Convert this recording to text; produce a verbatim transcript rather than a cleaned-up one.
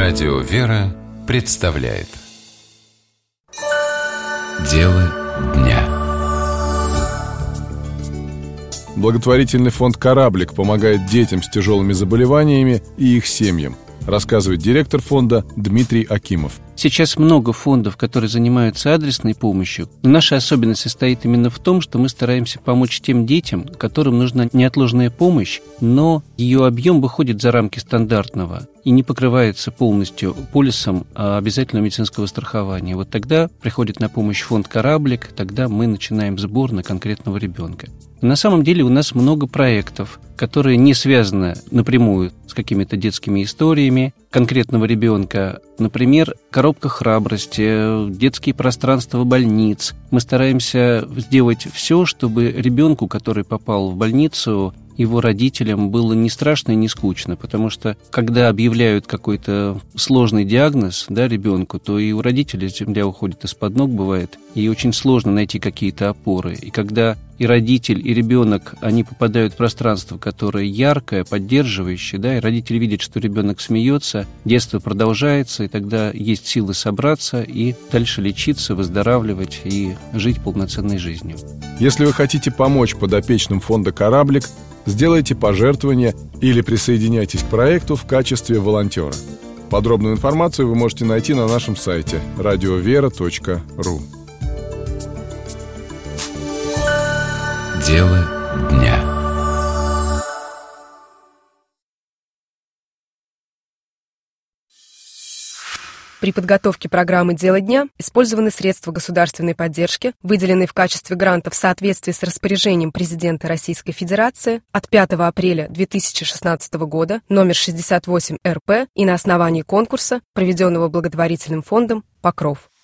Радио «Вера» представляет Дело дня. Благотворительный фонд «Кораблик» помогает детям с тяжелыми заболеваниями и их семьям, рассказывает директор фонда Дмитрий Акимов. Сейчас много фондов, которые занимаются адресной помощью. Но наша особенность состоит именно в том, что мы стараемся помочь тем детям, которым нужна неотложная помощь, но ее объем выходит за рамки стандартного и не покрывается полностью полисом обязательного медицинского страхования. Вот тогда приходит на помощь фонд «Кораблик», тогда мы начинаем сбор на конкретного ребенка. На самом деле у нас много проектов, которые не связаны напрямую с какими-то детскими историями конкретного ребенка. Например, коробка храбрости, детские пространства больниц. Мы стараемся сделать все, чтобы ребенку, который попал в больницу, его родителям было не страшно и не скучно, потому что когда объявляют какой-то сложный диагноз, да, ребенку, то и у родителей земля уходит из-под ног, бывает, и очень сложно найти какие-то опоры. И когда и родитель, и ребенок, они попадают в пространство, которое яркое, поддерживающее, да, и родители видят, что ребенок смеется, детство продолжается, и тогда есть силы собраться и дальше лечиться, выздоравливать и жить полноценной жизнью. Если вы хотите помочь подопечным фонда «Кораблик», сделайте пожертвование или присоединяйтесь к проекту в качестве волонтера. Подробную информацию вы можете найти на нашем сайте радиовера точка ру. Дело дня. При подготовке программы «Дело дня» использованы средства государственной поддержки, выделенные в качестве гранта в соответствии с распоряжением президента Российской Федерации от пятого апреля две тысячи шестнадцатого года номер шестьдесят восемь эр пэ и на основании конкурса, проведенного благотворительным фондом «Покров».